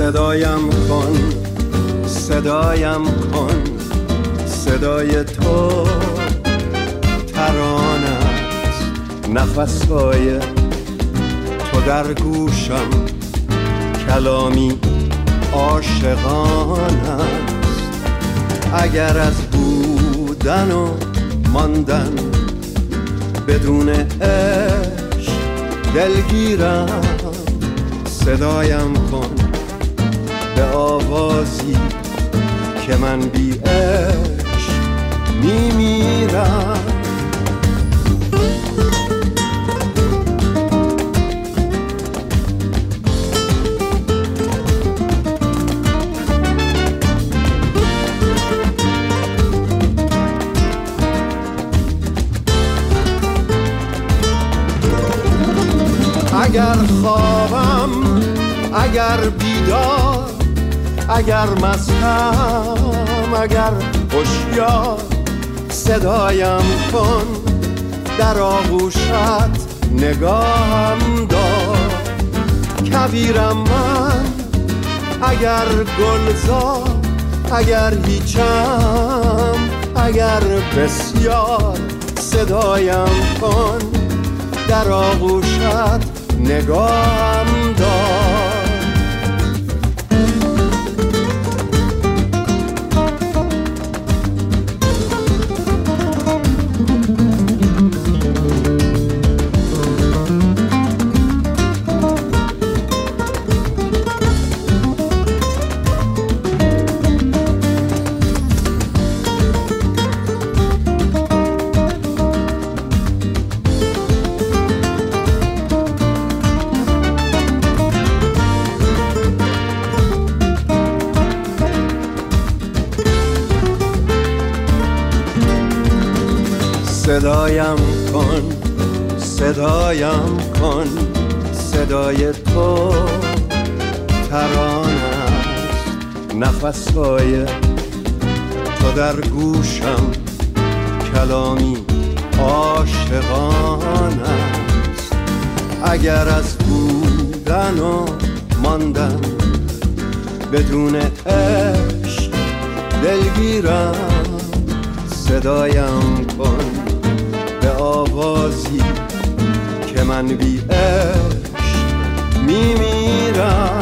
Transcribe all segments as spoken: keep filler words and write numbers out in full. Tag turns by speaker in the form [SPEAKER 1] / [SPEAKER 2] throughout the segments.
[SPEAKER 1] صدایم کن، صدایم کن، صدای تو ترانه است، نفسهای تو در گوشم کلامی عاشقانه است. اگر از بودن و ماندن بدون عشق دلگیرم، صدایم کن به آوازی که من بی عشق میمیرم. اگر خوابم، اگر بیدار، اگر مستم، اگر هوشیار، صدایم کن، در آغوشت نگاهم دار. کبیرم من، اگر گلزار، اگر هیچم، اگر بسیار، صدایم کن، در آغوشت نگاهم دار. صدایم کن، صدایم کن، صدای تو ترانه است، نفسهای تو در گوشم کلامی عاشقانه است. اگر از بودن و ماندن بدون عشق دلگیرم، صدایم کن به آوازی که من بی عشق میمیرم.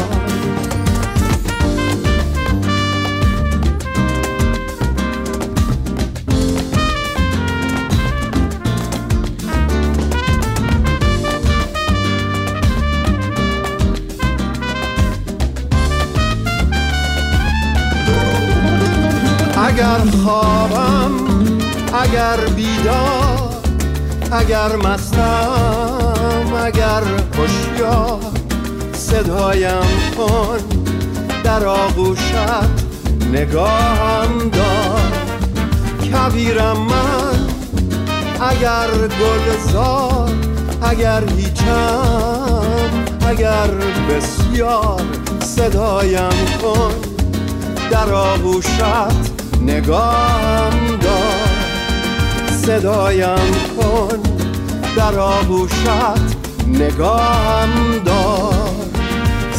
[SPEAKER 1] اگر خوابم، اگر بیدار، اگر مستم، اگر هوشیار، صدایم کن، در آغوشت نگاهم دار. کبیرم من، اگر گلزار، اگر هیچم، اگر بسیار، صدایم کن، در آغوشت نگاهم دار. صدایم کن، در آغوشت نگاهم دار.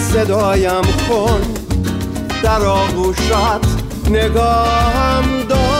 [SPEAKER 1] صدایم کن، در آغوشت نگاهم دار.